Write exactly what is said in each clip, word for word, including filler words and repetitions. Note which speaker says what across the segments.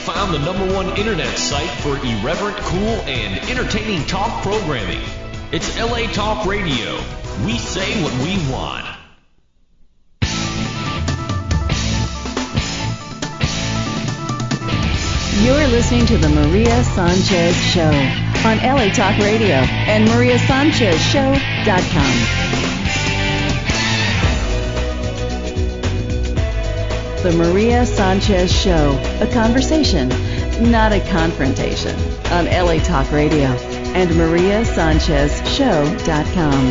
Speaker 1: found the number one internet site for irreverent, cool, and entertaining talk programming. It's L A Talk Radio. We say what we want.
Speaker 2: You're listening to the Maria Sanchez Show on L A Talk Radio and Maria Sanchez Show dot com. The Maria Sanchez Show, a conversation, not a confrontation, on L A Talk Radio and Maria Sanchez Show dot com.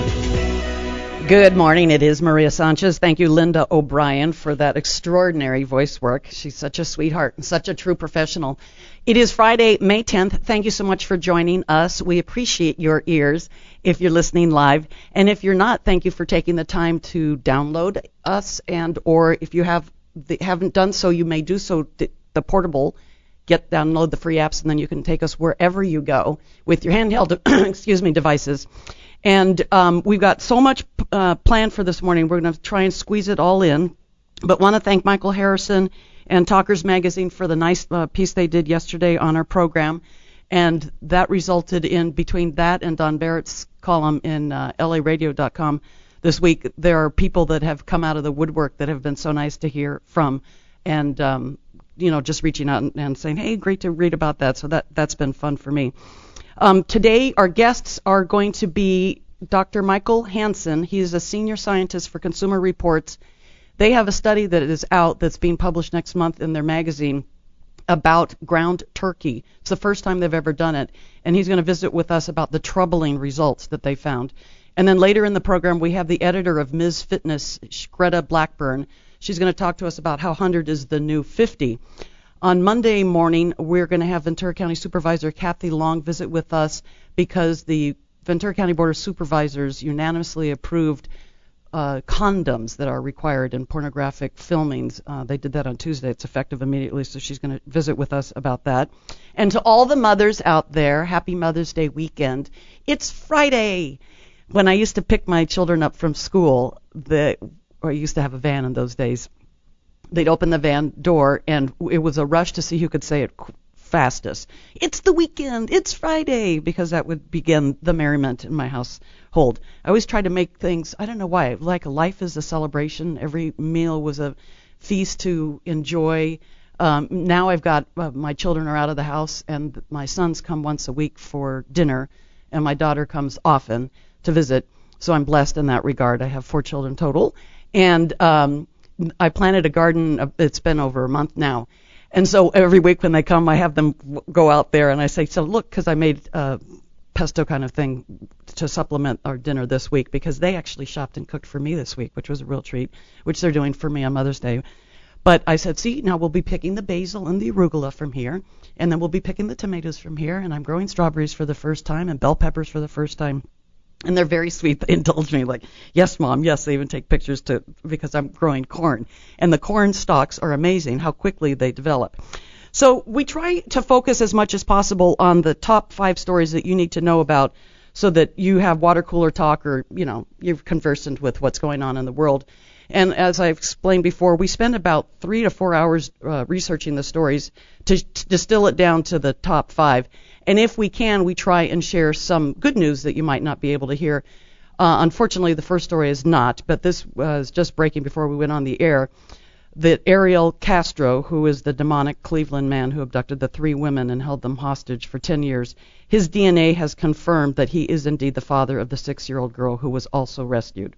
Speaker 3: Good morning. It is Maria Sanchez. Thank you, Linda O'Brien, for that extraordinary voice work. She's such a sweetheart and such a true professional. It is Friday, May tenth. Thank you so much for joining us. We appreciate your ears if you're listening live. And if you're not, thank you for taking the time to download us. And or if you have the, haven't done so, you may do so. The, the portable, get download the free apps, and then you can take us wherever you go with your handheld excuse me, devices. And um, we've got so much uh, planned for this morning. We're going to try and squeeze it all in. But want to thank Michael Harrison and Talkers Magazine for the nice uh, piece they did yesterday on our program. And that resulted in, between that and Don Barrett's column in uh, L A radio dot com this week, there are people that have come out of the woodwork that have been so nice to hear from. And, um, you know, just reaching out and, and saying, hey, great to read about that. So that, that's been fun for me. Um, today, our guests are going to be Doctor Michael Hansen. He's a senior scientist for Consumer Reports. They have a study that is out that's being published next month in their magazine about ground turkey. It's the first time they've ever done it, and he's going to visit with us about the troubling results that they found. And then later in the program, we have the editor of Miz Fitness, Greta Blackburn. She's going to talk to us about how one hundred is the new fifty. On Monday morning, we're going to have Ventura County Supervisor Kathy Long visit with us because the Ventura County Board of Supervisors unanimously approved uh, condoms that are required in pornographic filmings. Uh, they did that on Tuesday. It's effective immediately, so she's going to visit with us about that. And to all the mothers out there, happy Mother's Day weekend. It's Friday. When I used to pick my children up from school, the, or I used to have a van in those days, they'd open the van door, and it was a rush to see who could say it fastest. It's the weekend. It's Friday, because that would begin the merriment in my household. I always tried to make things, I don't know why, like life is a celebration. Every meal was a feast to enjoy. Um, now I've got, uh, my children are out of the house, and my sons come once a week for dinner, and my daughter comes often to visit. So I'm blessed in that regard. I have four children total. And um I planted a garden. It's been over a month now. And so every week when they come, I have them go out there and I say, so look, because I made a pesto kind of thing to supplement our dinner this week, because they actually shopped and cooked for me this week, which was a real treat, which they're doing for me on Mother's Day. But I said, see, now we'll be picking the basil and the arugula from here, and then we'll be picking the tomatoes from here, and I'm growing strawberries for the first time and bell peppers for the first time. And they're very sweet. They indulge me like, yes, Mom, yes. They even take pictures to because I'm growing corn. And the corn stalks are amazing how quickly they develop. So we try to focus as much as possible on the top five stories that you need to know about so that you have water cooler talk, or, you know, you're conversant with what's going on in the world. And as I've explained before, we spend about three to four hours uh, researching the stories to, to distill it down to the top five. And if we can, we try and share some good news that you might not be able to hear. Uh, unfortunately, the first story is not, but this was just breaking before we went on the air, that Ariel Castro, who is the demonic Cleveland man who abducted the three women and held them hostage for ten years, his D N A has confirmed that he is indeed the father of the six-year-old girl who was also rescued.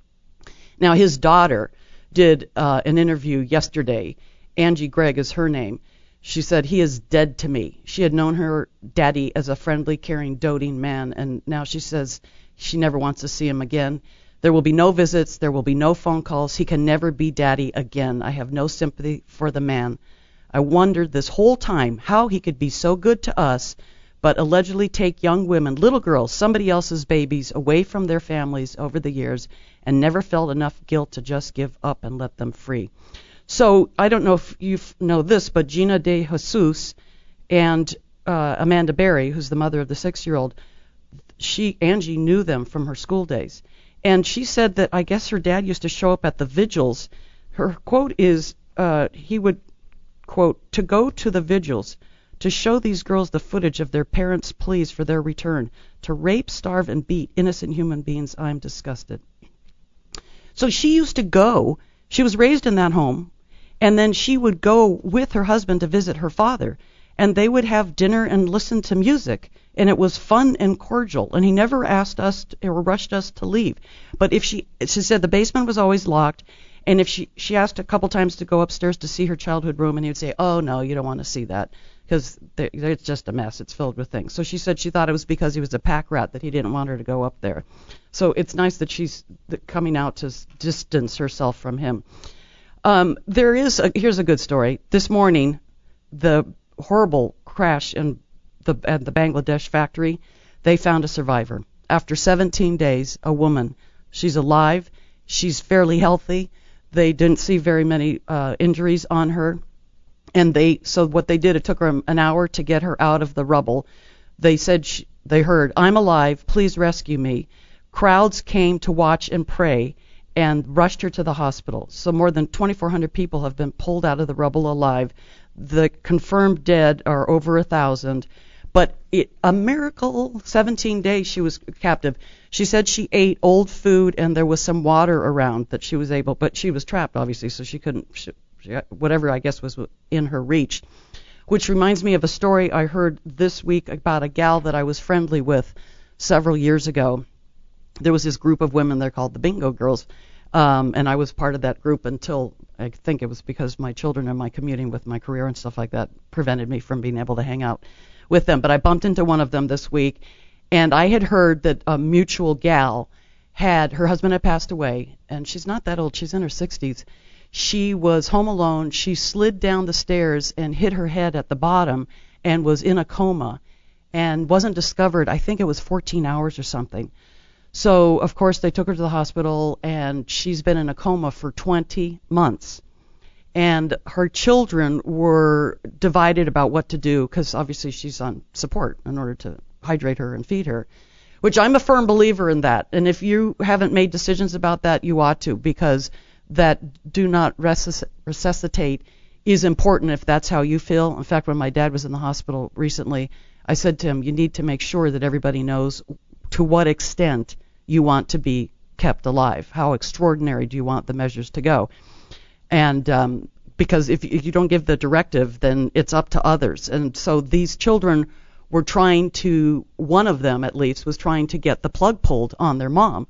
Speaker 3: Now, his daughter did uh, an interview yesterday. Angie Gregg is her name. She said, he is dead to me. She had known her daddy as a friendly, caring, doting man, and now she says she never wants to see him again. There will be no visits. There will be no phone calls. He can never be daddy again. I have no sympathy for the man. I wondered this whole time how he could be so good to us, but allegedly take young women, little girls, somebody else's babies, away from their families over the years, and never felt enough guilt to just give up and let them free. So I don't know if you know this, but Gina De Jesus and uh, Amanda Berry, who's the mother of the six-year-old, she Angie knew them from her school days. And she said that I guess her dad used to show up at the vigils. Her quote is, uh, he would quote, to go to the vigils, to show these girls the footage of their parents' pleas for their return, to rape, starve, and beat innocent human beings, I'm disgusted. So she used to go, she was raised in that home, and then she would go with her husband to visit her father, and they would have dinner and listen to music, and it was fun and cordial, and he never asked us to, or rushed us to leave. But if she, she said the basement was always locked, and if she, she asked a couple times to go upstairs to see her childhood room, and he would say, oh, no, you don't want to see that, because it's just a mess. It's filled with things. So she said she thought it was because he was a pack rat that he didn't want her to go up there. So it's nice that she's coming out to distance herself from him. Um, there is a, here's a good story. This morning, the horrible crash in the, at the Bangladesh factory, they found a survivor. After seventeen days, a woman. She's alive. She's fairly healthy. They didn't see very many uh, injuries on her. And they, so what they did, it took her an hour to get her out of the rubble. They said, she, they heard, I'm alive, please rescue me. Crowds came to watch and pray and rushed her to the hospital. So more than twenty-four hundred people have been pulled out of the rubble alive. The confirmed dead are over a thousand. But it, a miracle, seventeen days she was captive. She said she ate old food and there was some water around that she was able, but she was trapped, obviously, so she couldn't, she, whatever I guess was in her reach, which reminds me of a story I heard this week about a gal that I was friendly with several years ago. There was this group of women, they're called the Bingo Girls, um, and I was part of that group until I think it was because my children and my commuting with my career and stuff like that prevented me from being able to hang out with them. But I bumped into one of them this week, and I had heard that a mutual gal had, her husband had passed away, and she's not that old, she's in her sixties. She was home alone. She slid down the stairs and hit her head at the bottom and was in a coma and wasn't discovered, I think it was fourteen hours or something. So, of course, they took her to the hospital, and she's been in a coma for twenty months. And her children were divided about what to do because obviously she's on support in order to hydrate her and feed her, which I'm a firm believer in that. And if you haven't made decisions about that, you ought to, because that do not resusc- resuscitate is important if that's how you feel. In fact, when my dad was in the hospital recently, I said to him, you need to make sure that everybody knows to what extent you want to be kept alive. How extraordinary do you want the measures to go? And um, because if, if you don't give the directive, then it's up to others. And so these children were trying to, one of them at least, was trying to get the plug pulled on their mom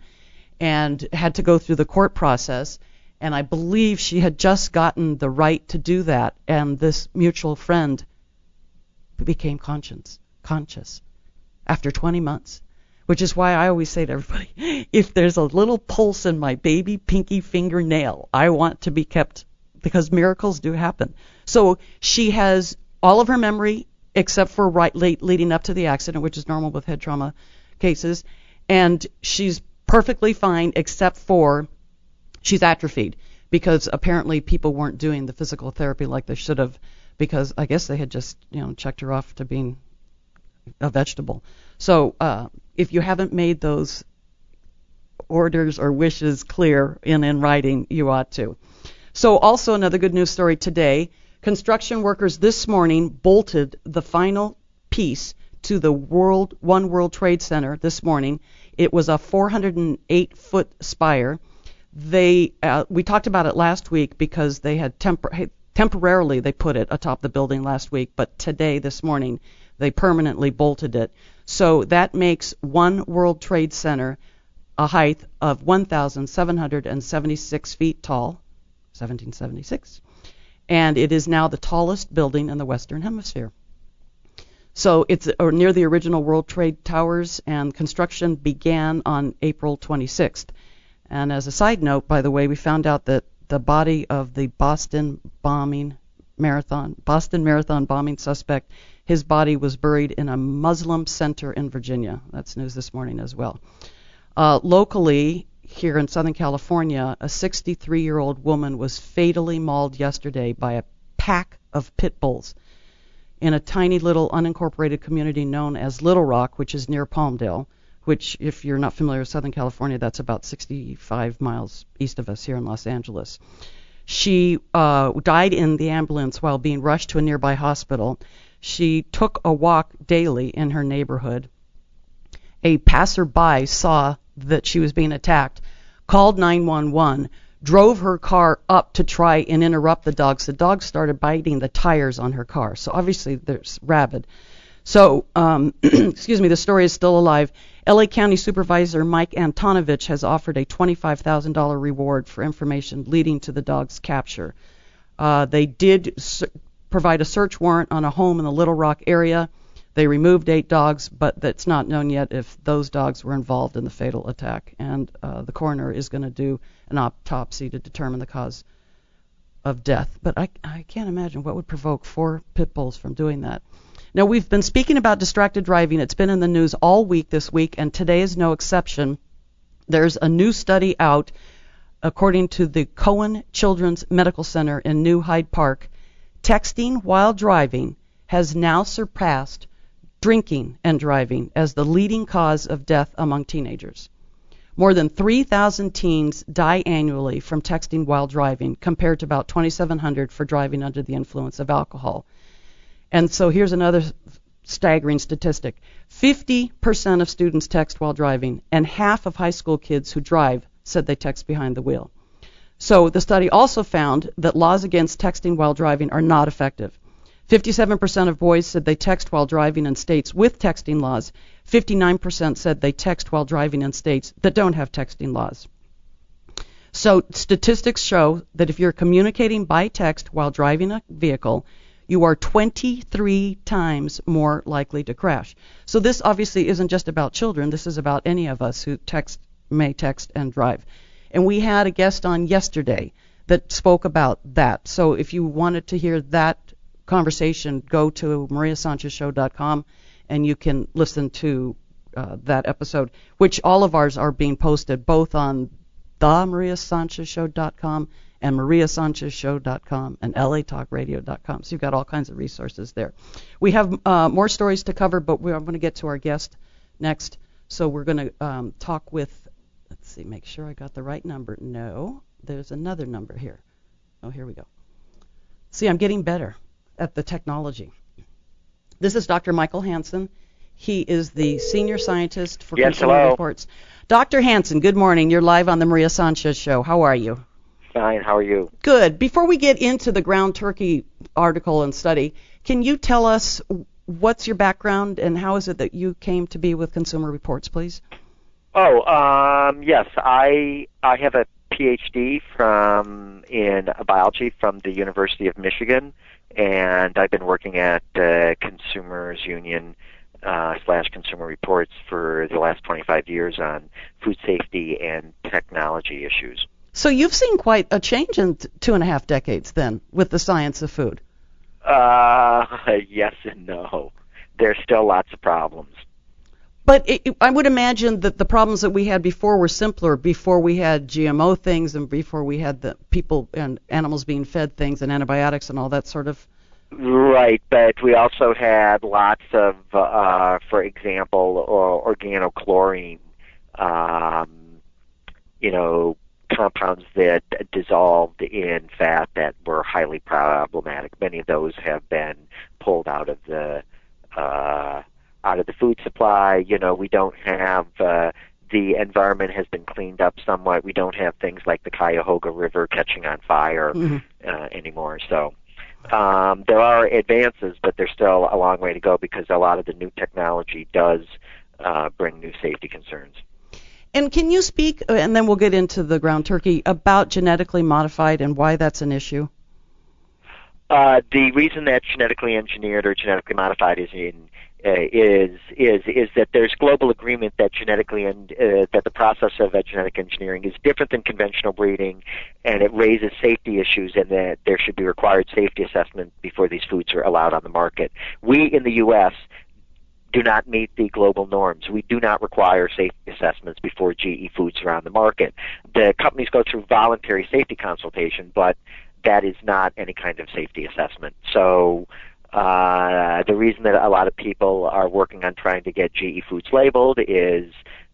Speaker 3: and had to go through the court process. And I believe she had just gotten the right to do that. And this mutual friend became conscious, conscious after twenty months. Which is why I always say to everybody, if there's a little pulse in my baby pinky fingernail, I want to be kept, because miracles do happen. So she has all of her memory except for right late leading up to the accident, which is normal with head trauma cases, and she's perfectly fine except for she's atrophied because apparently people weren't doing the physical therapy like they should have, because I guess they had just, you know, checked her off to being a vegetable. So uh, if you haven't made those orders or wishes clear in, in writing, you ought to. So also another good news story today. Construction workers this morning bolted the final piece to the World One World Trade Center this morning. It was a four hundred eight foot spire. They uh, we talked about it last week because they had tempor- temporarily they put it atop the building last week, but today, this morning, they permanently bolted it. So that makes One World Trade Center a height of one thousand seven hundred seventy-six feet tall, seventeen seventy-six, and it is now the tallest building in the Western Hemisphere. So it's or near the original World Trade Towers, and construction began on April twenty-sixth. And as a side note, by the way, we found out that the body of the Boston bombing marathon, Boston Marathon bombing suspect, his body was buried in a Muslim center in Virginia. That's news this morning as well. Uh, locally, here in Southern California, a sixty-three-year-old woman was fatally mauled yesterday by a pack of pit bulls in a tiny little unincorporated community known as Little Rock, which is near Palmdale, which, if you're not familiar with Southern California, that's about sixty-five miles east of us here in Los Angeles. She uh, died in the ambulance while being rushed to a nearby hospital. She took a walk daily in her neighborhood. A passerby saw that she was being attacked, called nine one one, drove her car up to try and interrupt the dogs. The dogs started biting the tires on her car, so obviously there's rabid. So, um, excuse me, the story is still alive. L A County Supervisor Mike Antonovich has offered a twenty-five thousand dollars reward for information leading to the dog's capture. Uh, they did s- provide a search warrant on a home in the Little Rock area. They removed eight dogs, but it's not known yet if those dogs were involved in the fatal attack. And uh, the coroner is going to do an autopsy to determine the cause of death. But I, I can't imagine what would provoke four pit bulls from doing that. Now, we've been speaking about distracted driving. It's been in the news all week this week, and today is no exception. There's a new study out, according to the Cohen Children's Medical Center in New Hyde Park. Texting while driving has now surpassed drinking and driving as the leading cause of death among teenagers. More than three thousand teens die annually from texting while driving, compared to about twenty-seven hundred for driving under the influence of alcohol. And so here's another staggering statistic. fifty percent of students text while driving, and half of high school kids who drive said they text behind the wheel. So the study also found that laws against texting while driving are not effective. fifty-seven percent of boys said they text while driving in states with texting laws. fifty-nine percent said they text while driving in states that don't have texting laws. So statistics show that if you're communicating by text while driving a vehicle, you are twenty-three times more likely to crash. So this obviously isn't just about children. This is about any of us who text, may text and drive. And we had a guest on yesterday that spoke about that. So if you wanted to hear that conversation, go to maria sanchez show dot com and you can listen to uh, that episode, which all of ours are being posted both on the maria sanchez show dot com and maria sanchez show dot com and l a talk radio dot com. So you've got all kinds of resources there. We have uh, more stories to cover, but we're going to get to our guest next. So we're going to um, talk with, let's see, make sure I got the right number. No, there's another number here. Oh, here we go. See, I'm getting better at the technology. This is Doctor Michael Hansen. He is the senior scientist for
Speaker 4: yes,
Speaker 3: Consumer
Speaker 4: hello.
Speaker 3: Reports. Doctor Hansen, good morning. You're live on the Maria Sanchez Show. How are you?
Speaker 4: Fine. How are you?
Speaker 3: Good. Before we get into the ground turkey article and study, can you tell us what's your background and how is it that you came to be with Consumer Reports, please?
Speaker 4: Oh, um, yes. I I have a P H D from in biology from the University of Michigan, and I've been working at uh, Consumers Union uh, slash Consumer Reports for the last twenty-five years on food safety and technology issues.
Speaker 3: So you've seen quite a change in t- two and a half decades then with the science of food.
Speaker 4: Uh, yes and no. There's still lots of problems.
Speaker 3: But it, it, I would imagine that the problems that we had before were simpler, before we had G M O things and before we had the people and animals being fed things and antibiotics and all that sort of.
Speaker 4: Right, but we also had lots of, uh, for example, uh, organochlorine, um, you know, compounds that dissolved in fat that were highly problematic. Many of those have been pulled out of the uh, out of the food supply. You know, we don't have uh, the environment has been cleaned up somewhat. We don't have things like the Cuyahoga River catching on fire mm-hmm. uh, anymore. So um, there are advances, but there's still a long way to go because a lot of the new technology does uh, bring new safety concerns.
Speaker 3: And can you speak, and then we'll get into the ground turkey, about genetically modified and why that's an issue?
Speaker 4: Uh, the reason that genetically engineered or genetically modified is in uh, is is is that there's global agreement that genetically and uh, that the process of uh, genetic engineering is different than conventional breeding, and it raises safety issues, and that there should be required safety assessment before these foods are allowed on the market. We in the U S do not meet the global norms. We do not require safety assessments before G E foods are on the market. The companies go through voluntary safety consultation, but that is not any kind of safety assessment. So uh, the reason that a lot of people are working on trying to get G E foods labeled is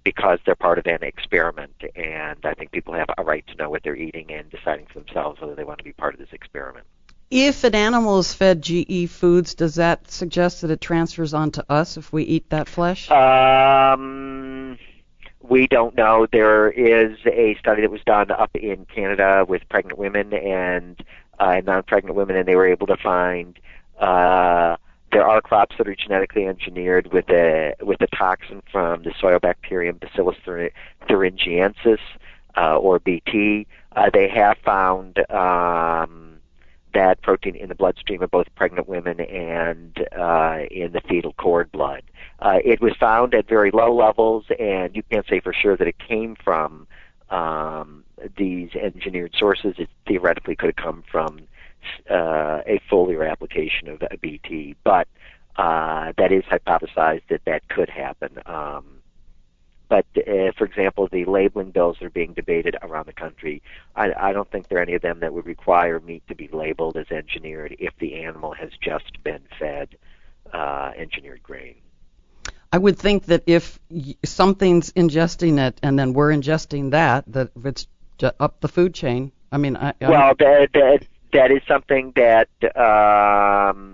Speaker 4: because they're part of an experiment, and I think people have a right to know what they're eating and deciding for themselves whether they want to be part of this experiment.
Speaker 3: If an animal is fed G E foods, does that suggest that it transfers onto us if we eat that flesh?
Speaker 4: Um, we don't know. There is a study that was done up in Canada with pregnant women and uh, non-pregnant women, and they were able to find uh, there are crops that are genetically engineered with a with a toxin from the soil bacterium Bacillus thur- thuringiensis, uh, or B T. Uh, they have found um, that protein in the bloodstream of both pregnant women and uh, in the fetal cord blood. Uh, it was found at very low levels, and you can't say for sure that it came from um, these engineered sources. It theoretically could have come from uh, a foliar application of a B T, but uh, that is hypothesized that that could happen. Um, But, uh, for example, the labeling bills that are being debated around the country, I, I don't think there are any of them that would require meat to be labeled as engineered if the animal has just been fed uh, engineered grain.
Speaker 3: I would think that if y- something's ingesting it and then we're ingesting that, that if it's ju- up the food chain, I mean... I, I
Speaker 4: well, that, that, that is something that... Um,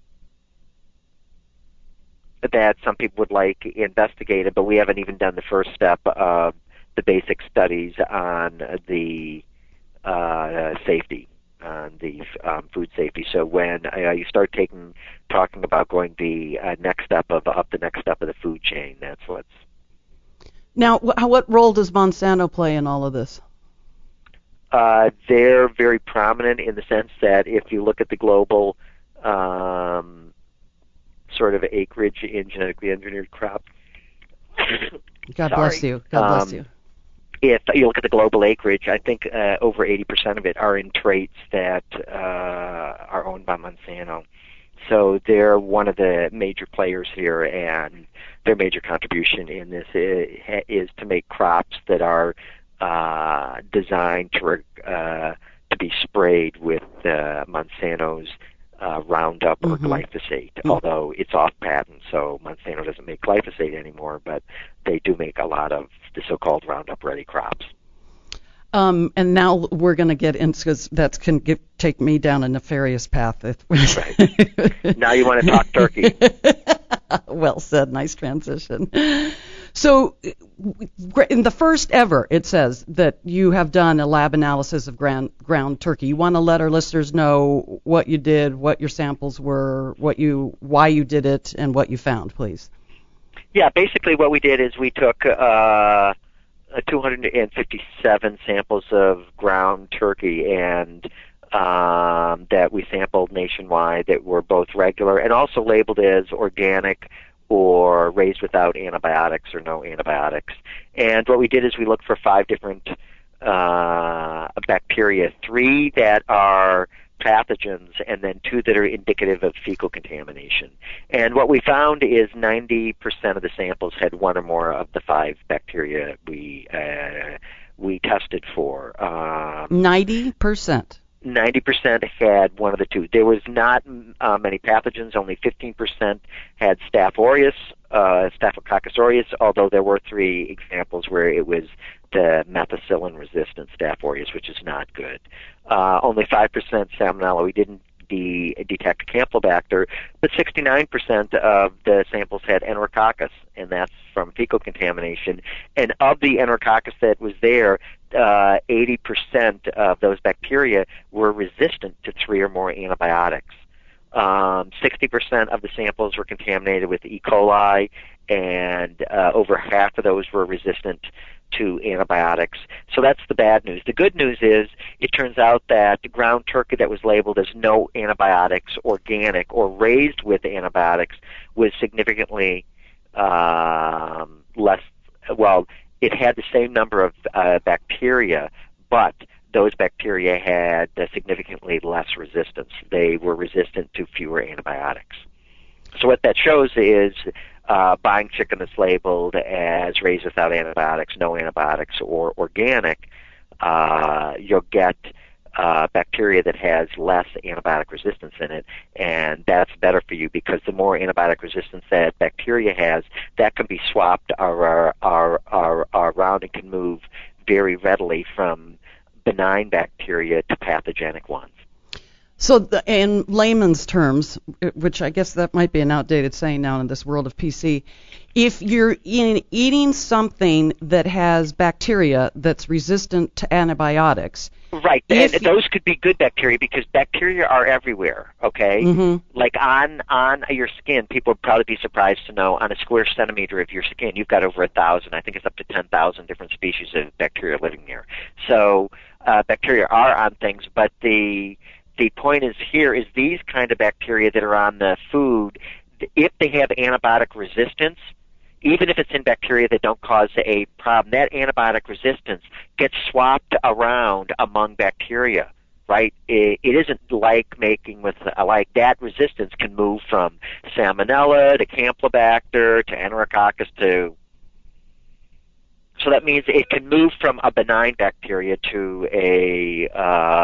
Speaker 4: that some people would like investigated, but we haven't even done the first step of the basic studies on the uh, safety, on the um, food safety. So when uh, you start taking, talking about going the uh, next step of up the next step of the food chain, that's what's.
Speaker 3: Now, wh- what role does Monsanto play in all of this?
Speaker 4: Uh, they're very prominent in the sense that if you look at the global um, sort of acreage in genetically engineered crop.
Speaker 3: God
Speaker 4: Sorry.
Speaker 3: bless you. God bless
Speaker 4: um,
Speaker 3: you.
Speaker 4: If you look at the global acreage, I think uh, over eighty percent of it are in traits that uh, are owned by Monsanto. So they're one of the major players here, and their major contribution in this is, is to make crops that are uh, designed to uh, to be sprayed with uh, Monsanto's Uh, Roundup or
Speaker 3: mm-hmm.
Speaker 4: glyphosate,
Speaker 3: mm-hmm.
Speaker 4: although it's off patent, so Monsanto doesn't make glyphosate anymore, but they do make a lot of the so-called Roundup ready crops.
Speaker 3: Um, and now we're going to get into, because that can get, take me down a nefarious path.
Speaker 4: Right. Now you want to talk turkey.
Speaker 3: Well said. Nice transition. So in the first ever, it says that you have done a lab analysis of ground, ground turkey. You want to let our listeners know what you did, what your samples were, what you, why you did it, and what you found, please.
Speaker 4: Yeah, basically what we did is we took uh, two hundred fifty-seven samples of ground turkey and um, that we sampled nationwide that were both regular and also labeled as organic or raised without antibiotics or no antibiotics. And what we did is we looked for five different uh, bacteria, three that are pathogens and then two that are indicative of fecal contamination. And what we found is ninety percent of the samples had one or more of the five bacteria we uh, we tested for. Um,
Speaker 3: ninety percent?
Speaker 4: ninety percent had one of the two. There was not uh, many pathogens. Only fifteen percent had Staph aureus, uh, Staphylococcus aureus, although there were three examples where it was the methicillin-resistant Staph aureus, which is not good. Uh, only five percent Salmonella. We didn't de- detect Campylobacter, but sixty-nine percent of the samples had Enterococcus, and that's from fecal contamination. And of the Enterococcus that was there, uh, eighty percent of those bacteria were resistant to three or more antibiotics. Um, sixty percent of the samples were contaminated with E. coli, and uh, over half of those were resistant to antibiotics. So that's the bad news. The good news is it turns out that the ground turkey that was labeled as no antibiotics, organic, or raised with antibiotics was significantly um, less, well, it had the same number of uh, bacteria, but those bacteria had uh, significantly less resistance. They were resistant to fewer antibiotics. So what that shows is uh, buying chicken that's labeled as raised without antibiotics, no antibiotics, or organic, uh, you'll get uh, bacteria that has less antibiotic resistance in it, and that's better for you because the more antibiotic resistance that bacteria has, that can be swapped ar- ar- ar- ar- around and can move very readily from benign bacteria to pathogenic ones.
Speaker 3: So the, in layman's terms, which I guess that might be an outdated saying now in this world of P C, if you're in, eating something that has bacteria that's resistant to antibiotics.
Speaker 4: Right, and those could be good bacteria because bacteria are everywhere, okay?
Speaker 3: Mm-hmm.
Speaker 4: Like on, on your skin, people would probably be surprised to know on a square centimeter of your skin, you've got over a thousand, I think it's up to ten thousand different species of bacteria living there. So uh, bacteria are on things, but the... The point is here is these kind of bacteria that are on the food, if they have antibiotic resistance, even if it's in bacteria that don't cause a problem, that antibiotic resistance gets swapped around among bacteria, right? It, it isn't like making with, like that resistance can move from Salmonella to Campylobacter to Enterococcus to, so that means it can move from a benign bacteria to a, uh,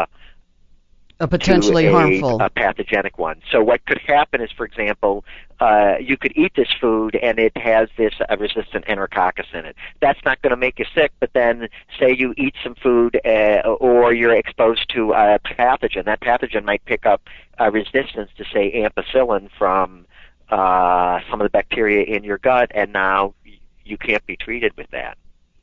Speaker 3: A potentially
Speaker 4: to a,
Speaker 3: harmful.
Speaker 4: a pathogenic one. So what could happen is, for example, uh, you could eat this food and it has this uh, resistant enterococcus in it. That's not going to make you sick, but then say you eat some food uh, or you're exposed to a pathogen. That pathogen might pick up uh, resistance to, say, ampicillin from uh, some of the bacteria in your gut, and now you can't be treated with that.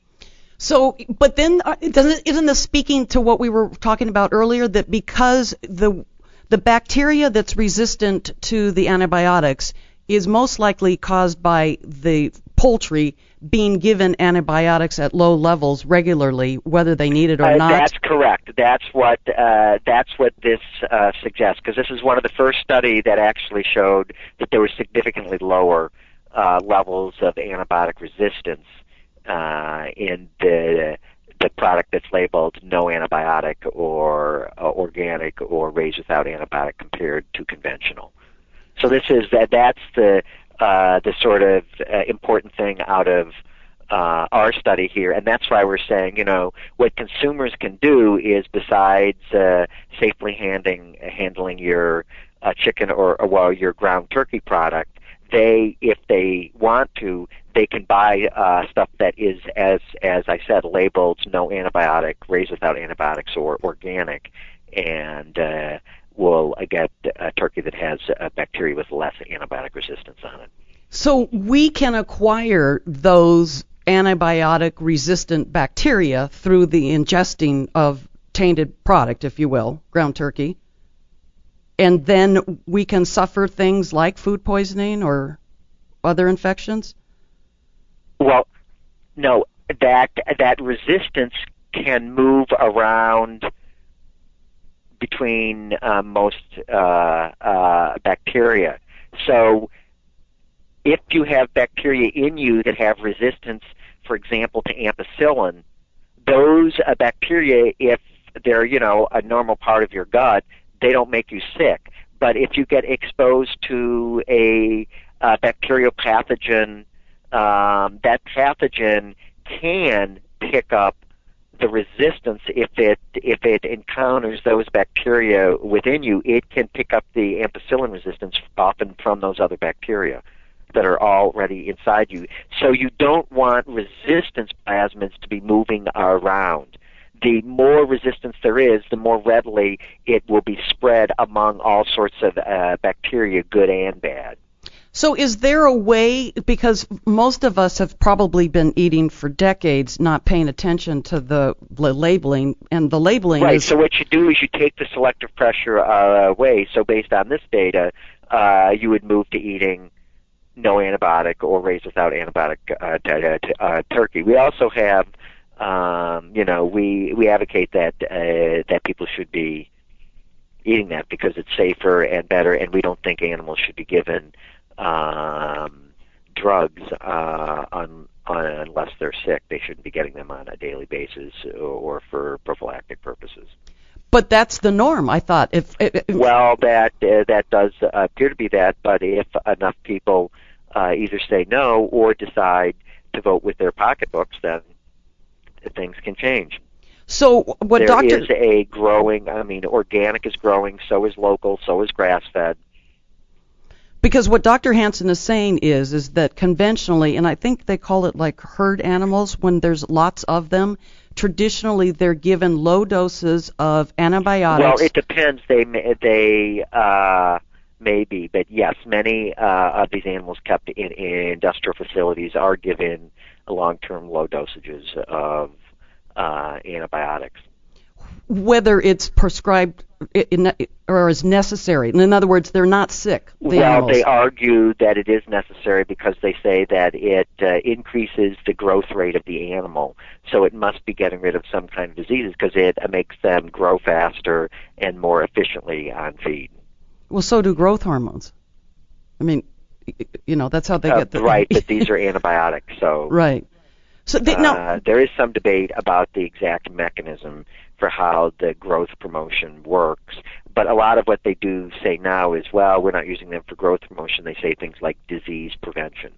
Speaker 3: So, but then uh, doesn't, isn't this speaking to what we were talking about earlier, that because the the bacteria that's resistant to the antibiotics is most likely caused by the poultry being given antibiotics at low levels regularly, whether they need it or
Speaker 4: uh,
Speaker 3: not?
Speaker 4: That's correct. That's what uh, that's what this uh, suggests, because this is one of the first study that actually showed that there were significantly lower uh, levels of antibiotic resistance Uh, in the the product that's labeled no antibiotic or uh, organic or raised without antibiotic compared to conventional. So this is that that's the uh, the sort of uh, important thing out of uh, our study here, and that's why we're saying, you know, what consumers can do is, besides uh, safely handling handling your uh, chicken or, or well your ground turkey product, they, if they want to, they can buy uh, stuff that is, as as I said, labeled no antibiotic, raised without antibiotics, or organic, and uh, will get a turkey that has a bacteria with less antibiotic resistance on it.
Speaker 3: So we can acquire those antibiotic-resistant bacteria through the ingesting of tainted product, if you will, ground turkey, and then we can suffer things like food poisoning or other infections?
Speaker 4: Well, no, that that resistance can move around between uh, most uh, uh, bacteria. So if you have bacteria in you that have resistance, for example, to ampicillin, those uh, bacteria, if they're, you know, a normal part of your gut, they don't make you sick. But if you get exposed to a uh, bacterial pathogen, um, that pathogen can pick up the resistance. If it if it encounters those bacteria within you, it can pick up the ampicillin resistance often from those other bacteria that are already inside you. So you don't want resistance plasmids to be moving around. The more resistance there is, the more readily it will be spread among all sorts of uh, bacteria, good and bad.
Speaker 3: So is there a way, because most of us have probably been eating for decades, not paying attention to the, the labeling, and the labeling
Speaker 4: right,
Speaker 3: is...
Speaker 4: so what you do is you take the selective pressure uh, away. So based on this data, uh, you would move to eating no antibiotic or raised without antibiotic uh, t- t- uh, turkey. We also have, um, you know, we, we advocate that uh, that people should be eating that because it's safer and better, and we don't think animals should be given um, drugs uh, on, on, unless they're sick. They shouldn't be getting them on a daily basis or, or for prophylactic purposes.
Speaker 3: But that's the norm, I thought. If, if
Speaker 4: Well, that uh, that does uh, appear to be that, but if enough people uh, either say no or decide to vote with their pocketbooks, then things can change.
Speaker 3: So what
Speaker 4: there
Speaker 3: Doctor
Speaker 4: is a growing, I mean, organic is growing, so is local, so is grass-fed.
Speaker 3: Because what Doctor Hansen is saying is is that conventionally, and I think they call it like herd animals when there's lots of them, traditionally they're given low doses of antibiotics.
Speaker 4: Well, it depends. They they uh, may be, but yes, many uh, of these animals kept in, in industrial facilities are given long-term low dosages of uh, antibiotics.
Speaker 3: Whether it's prescribed in, or is necessary. In other words, they're not sick. The
Speaker 4: well,
Speaker 3: animals.
Speaker 4: They argue that it is necessary because they say that it uh, increases the growth rate of the animal, so it must be getting rid of some kind of diseases because it uh, makes them grow faster and more efficiently on feed.
Speaker 3: Well, so do growth hormones. I mean, you know, that's how they
Speaker 4: uh,
Speaker 3: get the...
Speaker 4: Right, but these are antibiotics, so...
Speaker 3: Right. So they,
Speaker 4: uh,
Speaker 3: no.
Speaker 4: There is some debate about the exact mechanism for how the growth promotion works, but a lot of what they do say now is, well, we're not using them for growth promotion. They say things like disease prevention.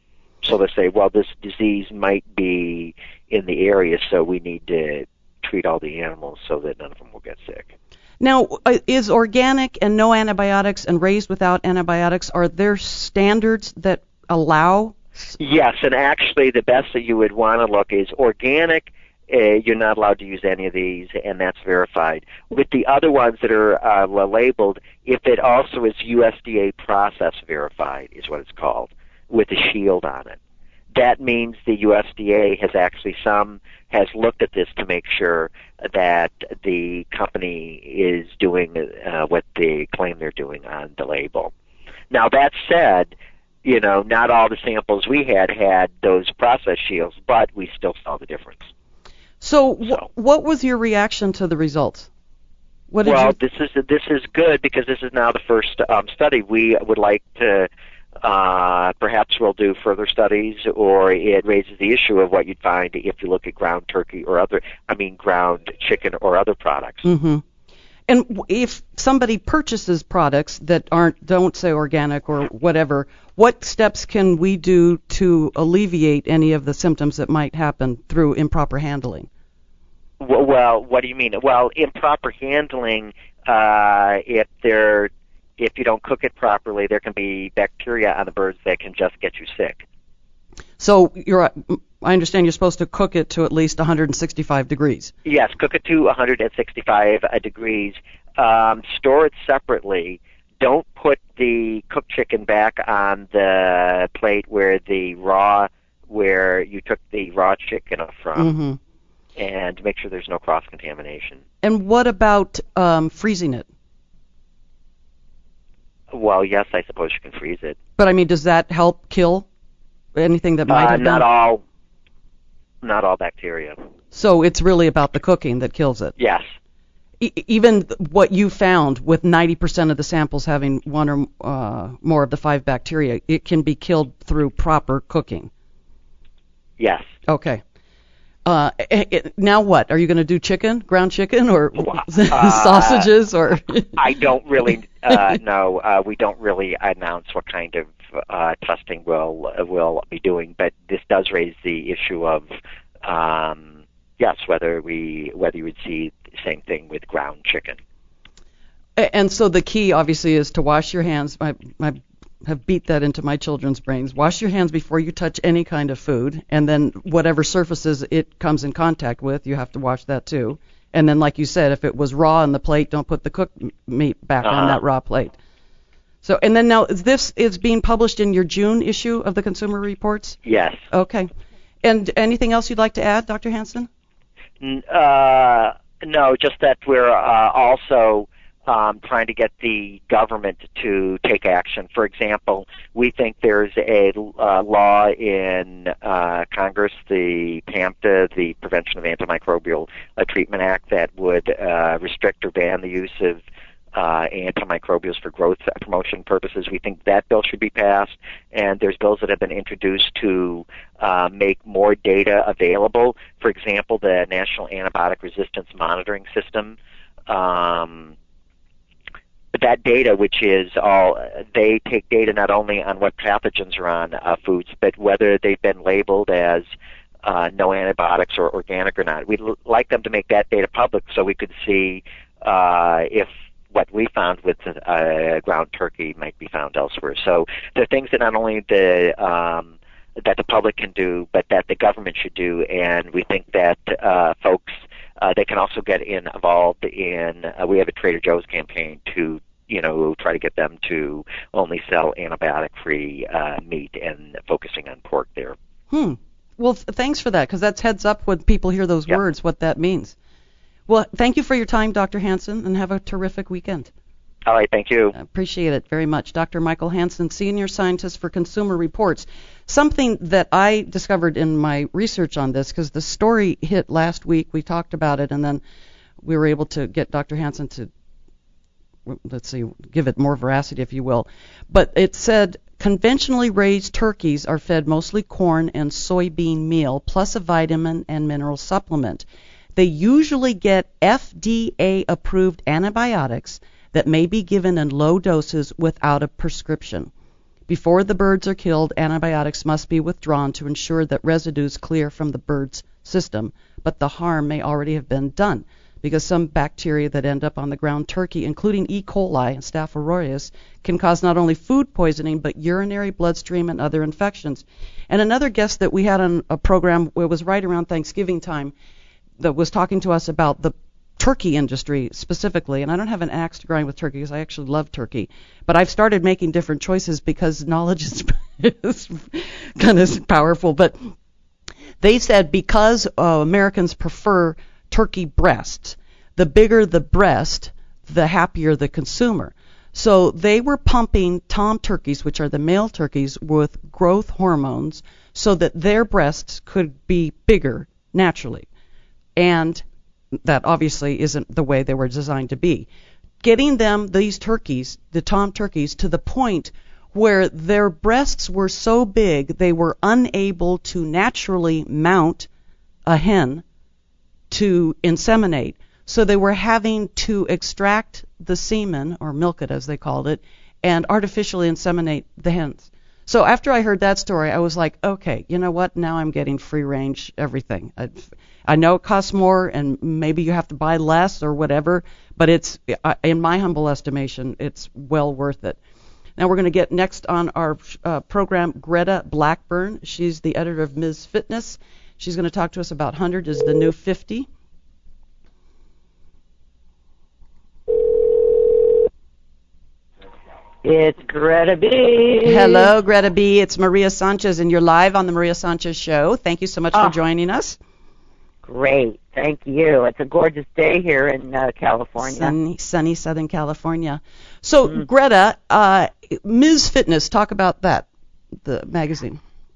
Speaker 4: So they say, well, this disease might be in the area, so we need to treat all the animals so that none of them will get sick.
Speaker 3: Now, uh, is organic and no antibiotics and raised without antibiotics, are there standards that allow?
Speaker 4: Yes, and actually the best that you would want to look is organic. Uh, you're not allowed to use any of these, and that's verified. With the other ones that are uh, labeled, if it also is U S D A process verified, is what it's called, with a shield on it. That means the U S D A has actually some has looked at this to make sure that the company is doing uh, what they claim they're doing on the label. Now, that said, you know, not all the samples we had had those process shields, but we still saw the difference.
Speaker 3: So,
Speaker 4: so
Speaker 3: wh- what was your reaction to the results? What did
Speaker 4: well,
Speaker 3: you...
Speaker 4: this is this is good because this is now the first um, study. We would like to, uh, perhaps we'll do further studies, or it raises the issue of what you'd find if you look at ground turkey or other, I mean, ground chicken or other products.
Speaker 3: Mm-hmm. And if somebody purchases products that aren't, don't say organic or whatever, what steps can we do to alleviate any of the symptoms that might happen through improper handling?
Speaker 4: Well, what do you mean? Well, improper handling, uh, if they're, if you don't cook it properly, there can be bacteria on the birds that can just get you sick.
Speaker 3: So you're, I understand you're supposed to cook it to at least one hundred sixty-five degrees.
Speaker 4: Yes, cook it to one hundred sixty-five degrees. Um, store it separately. Don't put the cooked chicken back on the plate where the raw, where you took the raw chicken off from,
Speaker 3: mm-hmm.
Speaker 4: and make sure there's no cross-contamination.
Speaker 3: And what about um, freezing it?
Speaker 4: Well, yes, I suppose you can freeze it.
Speaker 3: But I mean, does that help kill anything that might
Speaker 4: uh,
Speaker 3: have
Speaker 4: not
Speaker 3: been?
Speaker 4: all, not all bacteria.
Speaker 3: So it's really about the cooking that kills it.
Speaker 4: Yes.
Speaker 3: E- even what you found with ninety percent of the samples having one or uh, more of the five bacteria, it can be killed through proper cooking.
Speaker 4: Yes.
Speaker 3: Okay. Uh, it, now what? Are you going to do chicken, ground chicken, or
Speaker 4: uh,
Speaker 3: sausages, or?
Speaker 4: I don't really uh, know. Uh, we don't really announce what kind of uh, testing we'll uh, we'll be doing, but this does raise the issue of um, yes, whether we whether you would see the same thing with ground chicken.
Speaker 3: And so the key, obviously, is to wash your hands. I, I have beat that into my children's brains. Wash your hands before you touch any kind of food, and then whatever surfaces it comes in contact with, you have to wash that too. And then, like you said, if it was raw on the plate, don't put the cooked meat back
Speaker 4: uh-huh.
Speaker 3: on that raw plate. So, and then now, this is being published in your June issue of the Consumer Reports?
Speaker 4: Yes.
Speaker 3: Okay. And anything else you'd like to add, Doctor Hansen?
Speaker 4: Uh, no, just that we're uh, also um, trying to get the government to take action. For example, we think there's a uh, law in uh, Congress, the PAMTA, the Prevention of Antimicrobial uh, Treatment Act, that would uh, restrict or ban the use of uh, antimicrobials for growth promotion purposes. We think that bill should be passed, and there's bills that have been introduced to uh, make more data available. For example, the National Antibiotic Resistance Monitoring System. Um, that data, which is all, they take data not only on what pathogens are on uh, foods, but whether they've been labeled as uh, no antibiotics or organic or not. We'd l- like them to make that data public so we could see uh, if what we found with uh, ground turkey might be found elsewhere. So there are things that not only the um, that the public can do, but that the government should do, and we think that uh, folks uh, they can also get in, involved in. Uh, we have a Trader Joe's campaign to you know try to get them to only sell antibiotic-free uh, meat and focusing on pork there.
Speaker 3: Hmm. Well, th- thanks for that, because that's heads up when people hear those
Speaker 4: Yep.
Speaker 3: words, what that means. Well, thank you for your time, Doctor Hansen, and have a terrific weekend.
Speaker 4: All right, thank you.
Speaker 3: I appreciate it very much. Doctor Michael Hansen, Senior Scientist for Consumer Reports. Something that I discovered in my research on this, because the story hit last week, we talked about it, and then we were able to get Doctor Hansen to, let's see, give it more veracity, if you will. But it said conventionally raised turkeys are fed mostly corn and soybean meal, plus a vitamin and mineral supplement. They usually get F D A-approved antibiotics that may be given in low doses without a prescription. Before the birds are killed, antibiotics must be withdrawn to ensure that residues clear from the bird's system, but the harm may already have been done because some bacteria that end up on the ground turkey, including E. coli and Staph aureus, can cause not only food poisoning but urinary, bloodstream, and other infections. And another guest that we had on a program, it was right around Thanksgiving time, that was talking to us about the turkey industry specifically, and I don't have an axe to grind with turkey because I actually love turkey, but I've started making different choices because knowledge is, is kind of powerful. But they said because uh, Americans prefer turkey breasts, the bigger the breast, the happier the consumer. So they were pumping tom turkeys, which are the male turkeys, with growth hormones so that their breasts could be bigger naturally. And that obviously isn't the way they were designed to be. Getting them, these turkeys, the tom turkeys, to the point where their breasts were so big they were unable to naturally mount a hen to inseminate. So they were having to extract the semen, or milk it as they called it, and artificially inseminate the hens. So after I heard that story, I was like, okay, you know what? Now I'm getting free range everything. I, I know it costs more, and maybe you have to buy less or whatever, but it's, in my humble estimation, it's well worth it. Now we're going to get next on our uh, program Greta Blackburn. She's the editor of Miz Fitness. She's going to talk to us about one hundred is the new fifty.
Speaker 5: It's Greta B.
Speaker 3: Hello, Greta B. It's Maria Sanchez, and you're live on the Maria Sanchez Show. Thank you so much
Speaker 5: oh,
Speaker 3: for joining us.
Speaker 5: Great. Thank you. It's a gorgeous day here in uh, California.
Speaker 3: Sunny, sunny Southern California. So,
Speaker 5: mm.
Speaker 3: Greta, uh, Miz Fitness, talk about that, the magazine.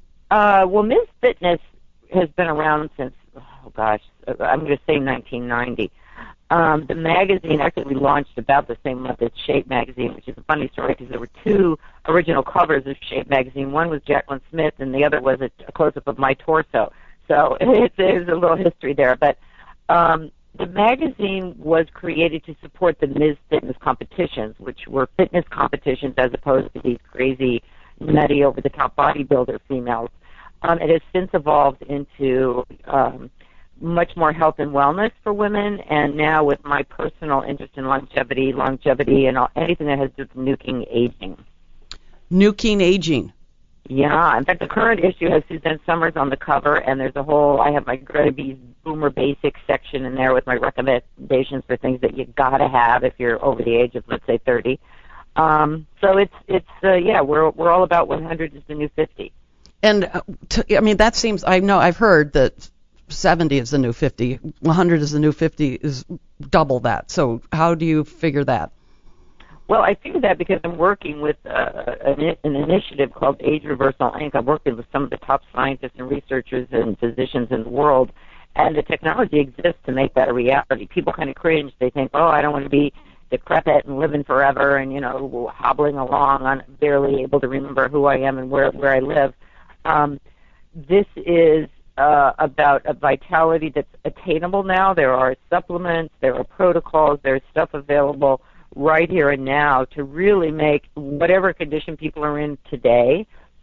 Speaker 5: Uh, well, Miz Fitness has been around since, oh gosh, I'm going to say nineteen ninety. Um, the magazine actually launched about the same month as Shape magazine, which is a funny story because there were two original covers of Shape magazine. One was Jacqueline Smith, and the other was a, a close-up of my torso. So it's, there's a little history there. But um, the magazine was created to support the Miz Fitness competitions, which were fitness competitions as opposed to these crazy, nutty, over-the-top bodybuilder females. Um, it has since evolved into um, much more health and wellness for women, and now with my personal interest in longevity, longevity, and all, anything that has to do with nuking aging.
Speaker 3: Nuking aging.
Speaker 5: Yeah. In fact, the current issue has Suzanne Summers on the cover, and there's a whole, I have my Greta B's Boomer Basics section in there with my recommendations for things that you got to have if you're over the age of, let's say, thirty. Um, so it's, it's uh, yeah, we're we're all about one hundred is the new fifty.
Speaker 3: And, uh, to, I mean, that seems, I know, I've heard that seventy is the new fifty, one hundred is the new fifty, is double that. So how do you figure that?
Speaker 5: Well, I figure that because I'm working with uh, an, an initiative called Age Reversal Incorporated. I'm working with some of the top scientists and researchers and physicians in the world, and the technology exists to make that a reality. People kind of cringe. They think, oh, I don't want to be decrepit and living forever and, you know, hobbling along, on barely able to remember who I am and where, where I live. Um, this is Uh, about a vitality that's attainable now. There are supplements, there are protocols, there's stuff available right here and now to really make whatever condition people are in today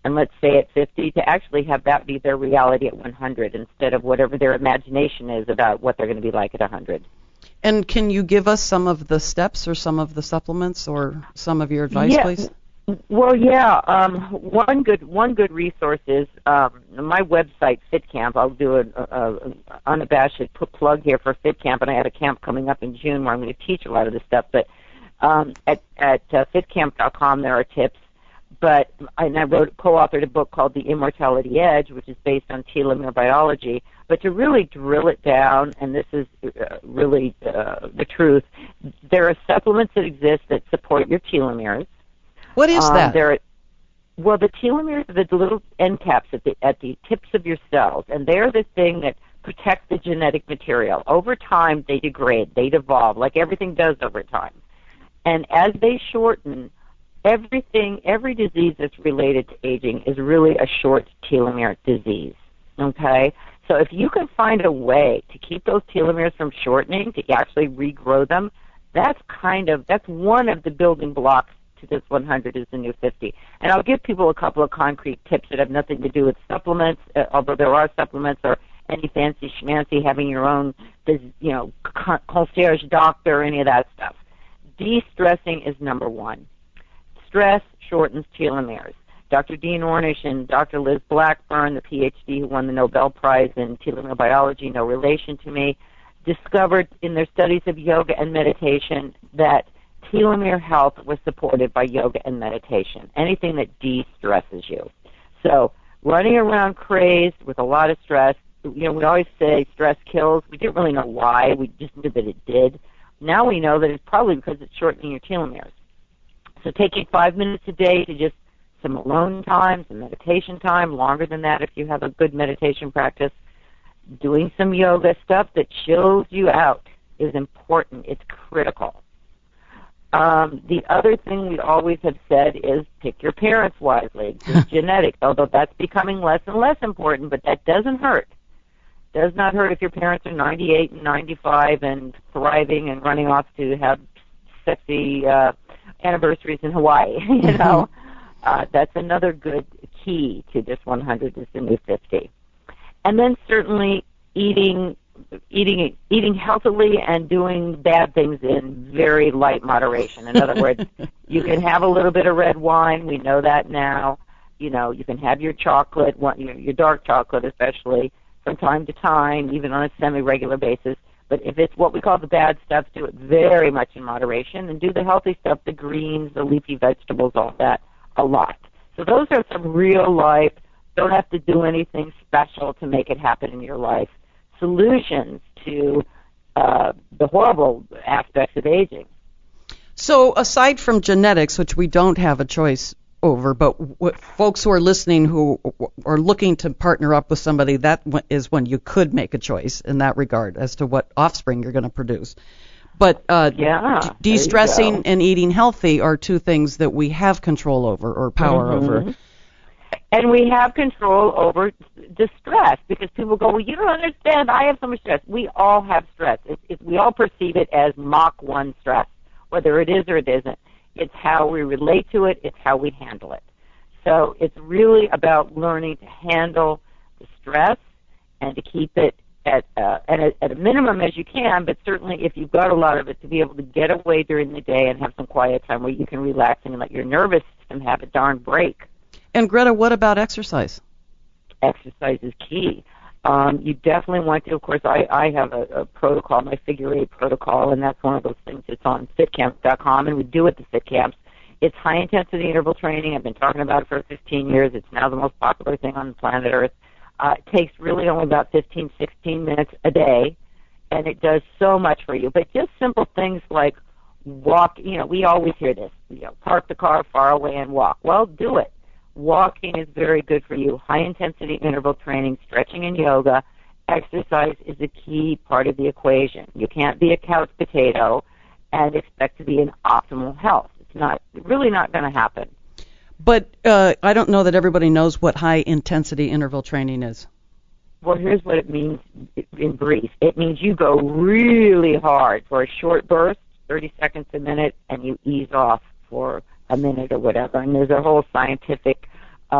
Speaker 5: and let's say at fifty, to actually have that be their reality at one hundred instead of whatever their imagination is about what they're going to be like at one hundred.
Speaker 3: And can you give us some of the steps or some of the supplements or some of your advice,
Speaker 5: yeah.
Speaker 3: please?
Speaker 5: Well, yeah. Um, one good one good resource is um, my website, FitCamp. I'll do an unabashed plug here for FitCamp, and I have a camp coming up in June where I'm going to teach a lot of this stuff. But um, at at uh, fitcamp dot com there are tips. But and I wrote co-authored a book called The Immortality Edge, which is based on telomere biology. But to really drill it down, and this is uh, really uh, the truth, there are supplements that exist that support your telomeres.
Speaker 3: What is
Speaker 5: um,
Speaker 3: that?
Speaker 5: There, well, the telomeres are the little end caps at the at the tips of your cells, and they're the thing that protects the genetic material. Over time, they degrade, they devolve, like everything does over time. And as they shorten, everything, every disease that's related to aging is really a short telomere disease. Okay, so if you can find a way to keep those telomeres from shortening, to actually regrow them, that's kind of that's one of the building blocks to this one hundred is the new fifty. And I'll give people a couple of concrete tips that have nothing to do with supplements, uh, although there are supplements or any fancy schmancy having your own, you know, concierge doctor or any of that stuff. De-stressing is number one. Stress shortens telomeres. Doctor Dean Ornish and Doctor Liz Blackburn, the P H D who won the Nobel Prize in telomere biology, no relation to me, discovered in their studies of yoga and meditation that telomere health was supported by yoga and meditation, anything that de-stresses you. So running around crazed with a lot of stress, you know, we always say stress kills. We didn't really know why. We just knew that it did. Now we know that it's probably because it's shortening your telomeres. So taking five minutes a day to just some alone time, some meditation time, longer than that if you have a good meditation practice, doing some yoga, stuff that chills you out is important. It's critical. Um, the other thing we always have said is pick your parents wisely. It's genetic, although that's becoming less and less important, but that doesn't hurt. Does not hurt if your parents are ninety-eight and ninety-five and thriving and running off to have sexy uh, anniversaries in Hawaii. You know, uh, that's another good key to this one hundred is the new fifty. And then certainly eating eating eating healthily and doing bad things in very light moderation. In other words, you can have a little bit of red wine. We know that now. You know, you can have your chocolate, your, your dark chocolate especially, from time to time, even on a semi-regular basis. But if it's what we call the bad stuff, do it very much in moderation, and do the healthy stuff, the greens, the leafy vegetables, all that, a lot. So those are some real life, don't have to do anything special to make it happen in your life, solutions to uh, the horrible aspects of aging.
Speaker 3: So aside from genetics, which we don't have a choice over, but w- folks who are listening who are looking to partner up with somebody, that is when you could make a choice in that regard as to what offspring you're going to produce. But uh,
Speaker 5: yeah,
Speaker 3: de-stressing and eating healthy are two things that we have control over or power
Speaker 5: mm-hmm.
Speaker 3: over.
Speaker 5: And we have control over the stress because people go, well, you don't understand. I have so much stress. We all have stress. It, it, we all perceive it as Mach one stress, whether it is or it isn't. It's how we relate to it. It's how we handle it. So it's really about learning to handle the stress and to keep it at, uh, at, a, at a minimum as you can, but certainly if you've got a lot of it, to be able to get away during the day and have some quiet time where you can relax and let your nervous system have a darn break.
Speaker 3: And Greta, what about exercise?
Speaker 5: Exercise is key. Um, you definitely want to, of course, I, I have a, a protocol, my figure eight protocol, and that's one of those things that's on fitcamp dot com, and we do at the fit camps. It's high-intensity interval training. I've been talking about it for fifteen years. It's now the most popular thing on planet Earth. Uh, it takes really only about fifteen, sixteen minutes a day, and it does so much for you. But just simple things like walk, you know, we always hear this, you know, park the car far away and walk. Well, do it. Walking is very good for you. High-intensity interval training, stretching and yoga, exercise is a key part of the equation. You can't be a couch potato and expect to be in optimal health. It's not really not going to happen.
Speaker 3: But uh, I don't know that everybody knows what high-intensity interval training is.
Speaker 5: Well, here's what it means in brief. It means you go really hard for a short burst, thirty seconds a minute, and you ease off for a minute or whatever. And there's a whole scientific uh,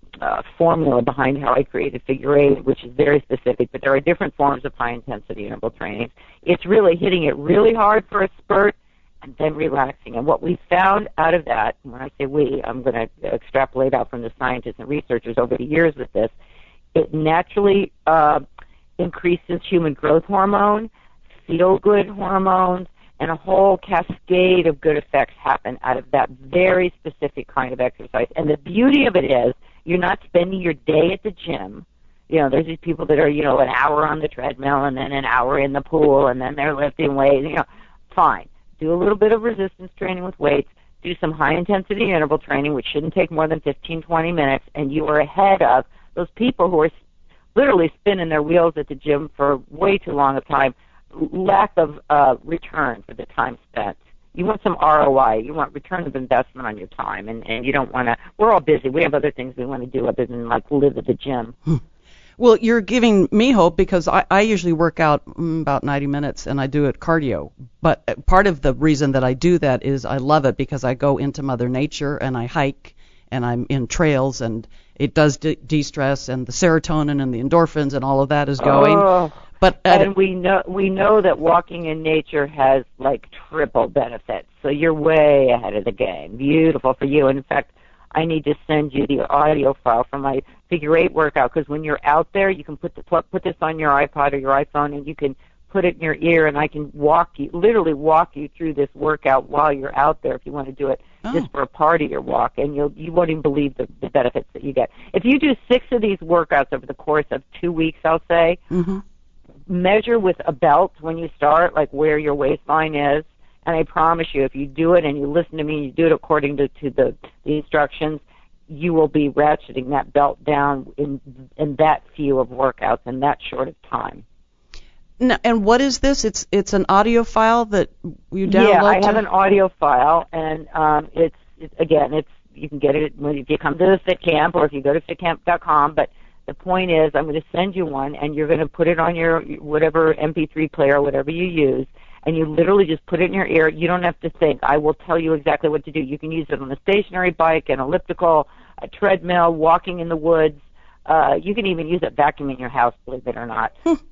Speaker 5: uh, formula behind how I created figure eight, which is very specific, but there are different forms of high-intensity interval training. It's really hitting it really hard for a spurt and then relaxing. And what we found out of that, when I say we, I'm going to extrapolate out from the scientists and researchers over the years with this, it naturally uh, increases human growth hormone, feel-good hormones, and a whole cascade of good effects happen out of that very specific kind of exercise. And the beauty of it is you're not spending your day at the gym. You know, there's these people that are, you know, an hour on the treadmill and then an hour in the pool and then they're lifting weights. You know, fine. Do a little bit of resistance training with weights. Do some high-intensity interval training, which shouldn't take more than fifteen, twenty minutes, and you are ahead of those people who are literally spinning their wheels at the gym for way too long a time. Lack of uh, return for the time spent. You want some R O I. You want return of investment on your time, and, and you don't want to. We're all busy. We have other things we want to do other than like live at the gym.
Speaker 3: Well, you're giving me hope because I, I usually work out mm, about ninety minutes and I do it cardio. But part of the reason that I do that is I love it because I go into Mother Nature and I hike and I'm in trails and it does de- de-stress and the serotonin and the endorphins and all of that is going.
Speaker 5: Oh.
Speaker 3: But
Speaker 5: and we know we know that walking in nature has like triple benefits. So you're way ahead of the game. Beautiful for you. And in fact, I need to send you the audio file from my figure eight workout because when you're out there, you can put the put this on your iPod or your iPhone, and you can put it in your ear, and I can walk you, literally walk you through this workout while you're out there if you want to do it oh. just for a part of your walk, and you'll you won't even believe the, the benefits that you get. If you do six of these workouts over the course of two weeks, I'll say. Mm-hmm. Measure with a belt when you start, like where your waistline is, and I promise you, if you do it and you listen to me, you do it according to, to the, the instructions, you will be ratcheting that belt down in in that few of workouts in that short of time.
Speaker 3: Now, and what is this? It's it's an audio file that you download?
Speaker 5: Yeah, I
Speaker 3: to?
Speaker 5: have an audio file, and um, it's, it's again, it's you can get it if you come to the Fit Camp or if you go to fit camp dot com, but the point is, I'm going to send you one, and you're going to put it on your whatever M P three player, whatever you use, and you literally just put it in your ear. You don't have to think. I will tell you exactly what to do. You can use it on a stationary bike, an elliptical, a treadmill, walking in the woods. Uh, you can even use it vacuuming your house, believe it or not.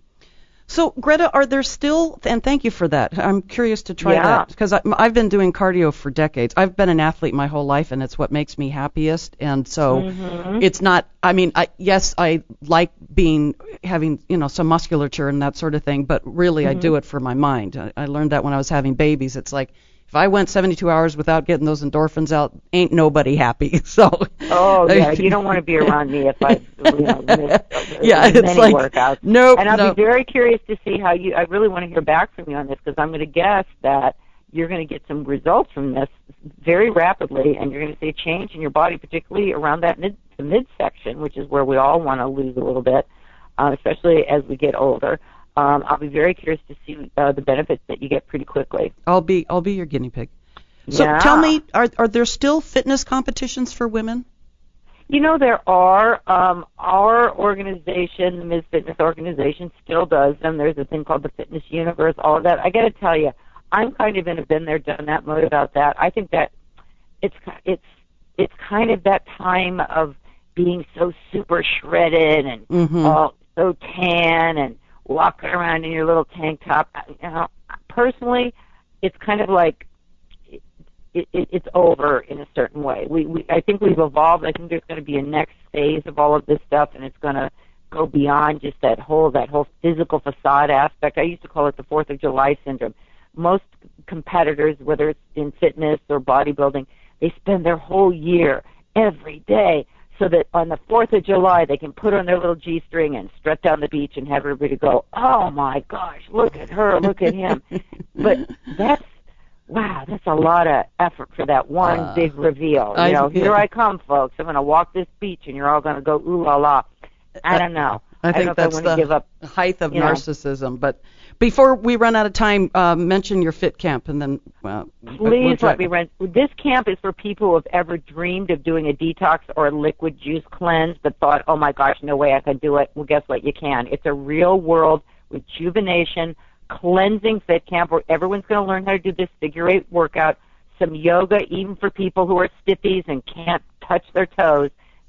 Speaker 3: So, Greta, are there still, and thank you for that. I'm curious to try
Speaker 5: yeah.
Speaker 3: that because I've been doing cardio for decades. I've been an athlete my whole life, and it's what makes me happiest. And so mm-hmm. it's not, I mean, I, yes, I like being, having, you know, some musculature and that sort of thing, but really mm-hmm. I do it for my mind. I, I learned that when I was having babies. It's like, if I went seventy-two hours without getting those endorphins out, ain't nobody happy. So.
Speaker 5: Oh yeah, you don't want to be around me if I, you know, miss
Speaker 3: yeah,
Speaker 5: many
Speaker 3: it's like,
Speaker 5: workouts.
Speaker 3: Nope.
Speaker 5: And I'll
Speaker 3: nope.
Speaker 5: be very curious to see how you. I really want to hear back from you on this because I'm going to guess that you're going to get some results from this very rapidly, and you're going to see a change in your body, particularly around that mid the midsection, which is where we all want to lose a little bit, uh, especially as we get older. Um, I'll be very curious to see uh, the benefits that you get pretty quickly.
Speaker 3: I'll be I'll be your guinea pig. So
Speaker 5: yeah.
Speaker 3: tell me, are are there still fitness competitions for women?
Speaker 5: You know, there are. Um, our organization, the Miz Fitness organization, still does them. There's a thing called the Fitness Universe, all of that. I got to tell you, I'm kind of in a been there, done that mode about that. I think that it's it's it's kind of that time of being so super shredded and mm-hmm. all so tan and walking around in your little tank top. You know, personally, it's kind of like it, it, it's over in a certain way. We, we, I think we've evolved. I think there's going to be a next phase of all of this stuff, and it's going to go beyond just that whole that whole physical facade aspect. I used to call it the Fourth of July syndrome. Most competitors, whether it's in fitness or bodybuilding, they spend their whole year every day so that on the fourth of July they can put on their little G-string and strut down the beach and have everybody go, oh, my gosh, look at her, look at him. But that's, wow, that's a lot of effort for that one uh, big reveal. You know, I, here I come, folks. I'm going to walk this beach, and you're all going to go, ooh, la, la. I don't know.
Speaker 3: I, I
Speaker 5: think
Speaker 3: don't know that's
Speaker 5: if I
Speaker 3: the
Speaker 5: give up,
Speaker 3: height of narcissism. Know. But before we run out of time, uh, mention your Fit Camp, and then uh,
Speaker 5: please
Speaker 3: we'll
Speaker 5: let me run. This camp is for people who have ever dreamed of doing a detox or a liquid juice cleanse, but thought, oh my gosh, no way I could do it. Well, guess what? You can. It's a real world rejuvenation, cleansing fit camp where everyone's going to learn how to do this figure eight workout, some yoga, even for people who are stiffies and can't touch their toes.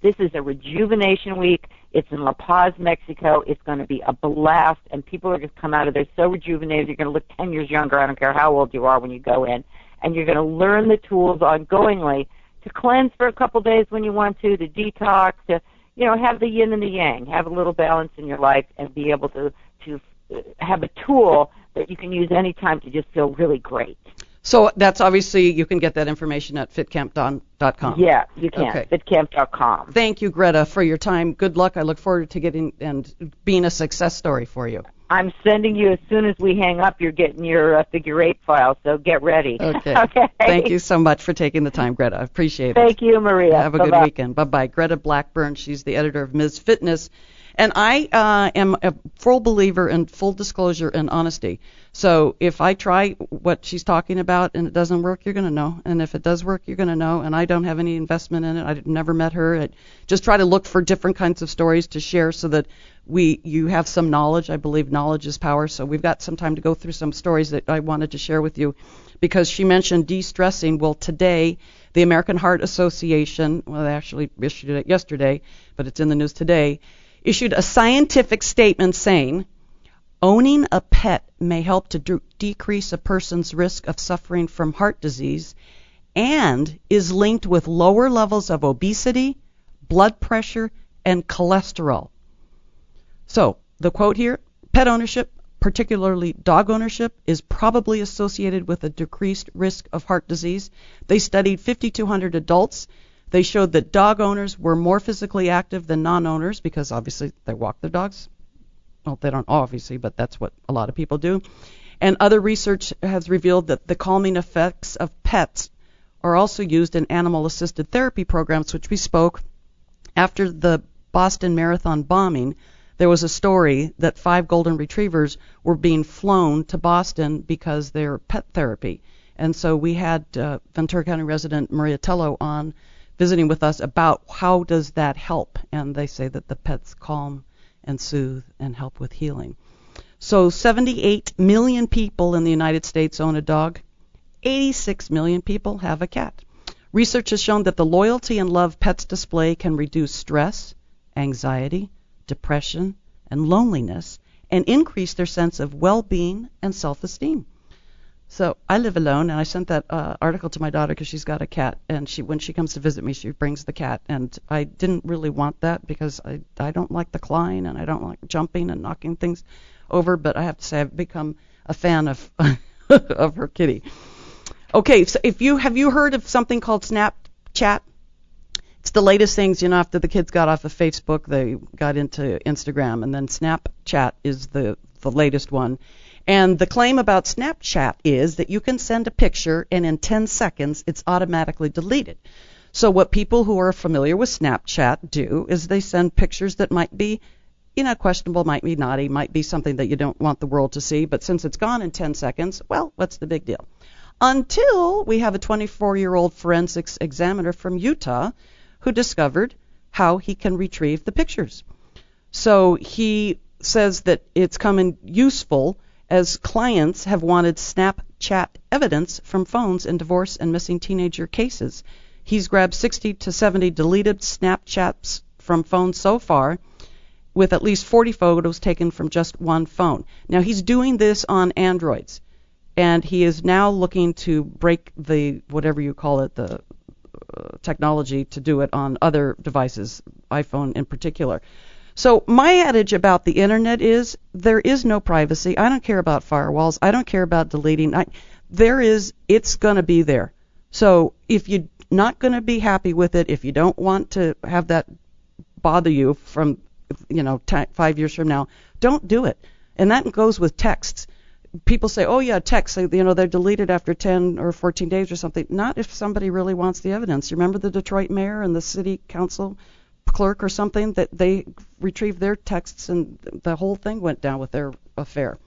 Speaker 5: This is a rejuvenation week. It's in La Paz, Mexico. It's going to be a blast, and people are going to come out of there so rejuvenated. You're going to look ten years younger. I don't care how old you are when you go in. And you're going to learn the tools ongoingly to cleanse for a couple days when you want to, to detox, to, you know, have the yin and the yang, have a little balance in your life, and be able to, to have a tool that you can use anytime to just feel really great.
Speaker 3: So that's obviously, you can get that information at fit camp dot com.
Speaker 5: Yeah, you can,
Speaker 3: okay.
Speaker 5: fit camp dot com.
Speaker 3: Thank you, Greta, for your time. Good luck. I look forward to getting and being a success story for you.
Speaker 5: I'm sending you, as soon as we hang up, you're getting your uh, figure eight file, so get ready.
Speaker 3: Okay.
Speaker 5: okay.
Speaker 3: Thank you so much for taking the time, Greta. I appreciate it.
Speaker 5: Thank you, Maria.
Speaker 3: Have a
Speaker 5: Bye-bye.
Speaker 3: good weekend. Bye-bye. Greta Blackburn, she's the editor of Miz Fitness. And I uh, am a full believer in full disclosure and honesty. So if I try what she's talking about and it doesn't work, you're going to know. And if it does work, you're going to know. And I don't have any investment in it. I've never met her. I just try to look for different kinds of stories to share so that we you have some knowledge. I believe knowledge is power. So we've got some time to go through some stories that I wanted to share with you, because she mentioned de-stressing. Well, today, the American Heart Association, well, they actually issued it yesterday, but it's in the news today, issued a scientific statement saying owning a pet may help to d- decrease a person's risk of suffering from heart disease and is linked with lower levels of obesity, blood pressure, and cholesterol. So, the quote here, pet ownership, particularly dog ownership, is probably associated with a decreased risk of heart disease. They studied five thousand two hundred adults. They showed that dog owners were more physically active than non-owners because obviously they walk their dogs. Well, they don't obviously, but that's what a lot of people do. And other research has revealed that the calming effects of pets are also used in animal-assisted therapy programs, which we spoke. After the Boston Marathon bombing, there was a story that five golden retrievers were being flown to Boston because they're pet therapy. And so we had uh, Ventura County resident Maria Tello on visiting with us about how does that help, and they say that the pets calm and soothe and help with healing. So seventy-eight million people in the United States own a dog. eighty-six million people have a cat. Research has shown that the loyalty and love pets display can reduce stress, anxiety, depression, and loneliness, and increase their sense of well-being and self-esteem. So I live alone, and I sent that uh, article to my daughter because she's got a cat, and she when she comes to visit me, she brings the cat. And I didn't really want that because I I don't like the climb, and I don't like jumping and knocking things over. But I have to say I've become a fan of of her kitty. Okay, so if you have you heard of something called Snapchat? It's the latest things, you know. After the kids got off of Facebook, they got into Instagram, and then Snapchat is the the latest one. And the claim about Snapchat is that you can send a picture and in ten seconds it's automatically deleted. So what people who are familiar with Snapchat do is they send pictures that might be, you know, questionable, might be naughty, might be something that you don't want the world to see. But since it's gone in ten seconds, well, what's the big deal? Until we have a twenty-four-year-old forensics examiner from Utah who discovered how he can retrieve the pictures. So he says that it's come in useful as clients have wanted Snapchat evidence from phones in divorce and missing teenager cases. He's grabbed sixty to seventy deleted Snapchats from phones so far, with at least forty photos taken from just one phone. Now, he's doing this on Androids, and he is now looking to break the, whatever you call it, the uh, technology to do it on other devices, iPhone in particular. So my adage about the internet is there is no privacy. I don't care about firewalls. I don't care about deleting. I, there is, it's going to be there. So if you're not going to be happy with it, if you don't want to have that bother you from, you know, t- five years from now, don't do it. And that goes with texts. People say, oh, yeah, texts, you know, they're deleted after ten or fourteen days or something. Not if somebody really wants the evidence. You remember the Detroit mayor and the city council clerk or something, that they retrieved their texts and the whole thing went down with their affair.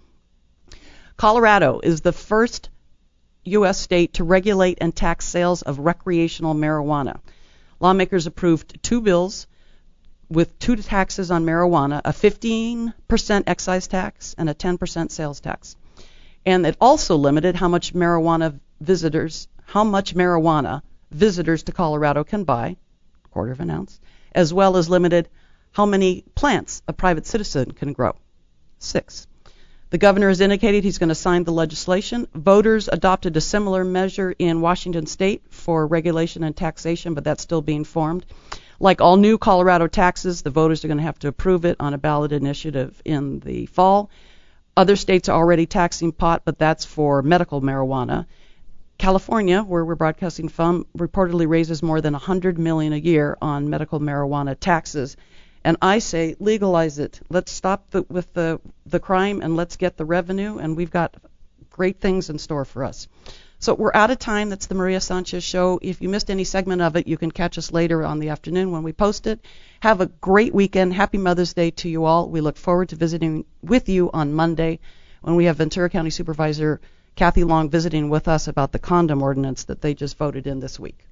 Speaker 3: Colorado is the first U S state to regulate and tax sales of recreational marijuana. Lawmakers approved two bills with two taxes on marijuana, a fifteen percent excise tax and a ten percent sales tax. And it also limited how much marijuana visitors, how much marijuana visitors to Colorado can buy, quarter of an ounce, as well as limited how many plants a private citizen can grow. Six. The governor has indicated he's going to sign the legislation. Voters adopted a similar measure in Washington State for regulation and taxation, but that's still being formed. Like all new Colorado taxes, the voters are going to have to approve it on a ballot initiative in the fall. Other states are already taxing pot, but that's for medical marijuana. California, where we're broadcasting from, reportedly raises more than one hundred million dollars a year on medical marijuana taxes. And I say legalize it. Let's stop the, with the, the crime and let's get the revenue, and we've got great things in store for us. So we're out of time. That's the Maria Sanchez Show. If you missed any segment of it, you can catch us later on the afternoon when we post it. Have a great weekend. Happy Mother's Day to you all. We look forward to visiting with you on Monday when we have Ventura County Supervisor Kathy Long visiting with us about the condom ordinance that they just voted in this week.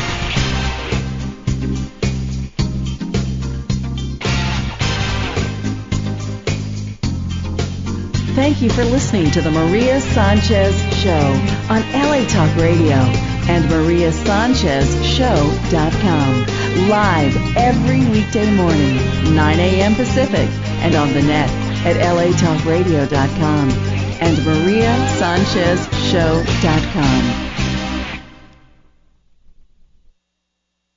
Speaker 2: Thank you for listening to the Maria Sanchez Show on L A Talk Radio and Maria Sanchez Show dot com. Live every weekday morning, nine a.m. Pacific, and on the net at L A Talk Radio dot com and Maria Sanchez Show dot com.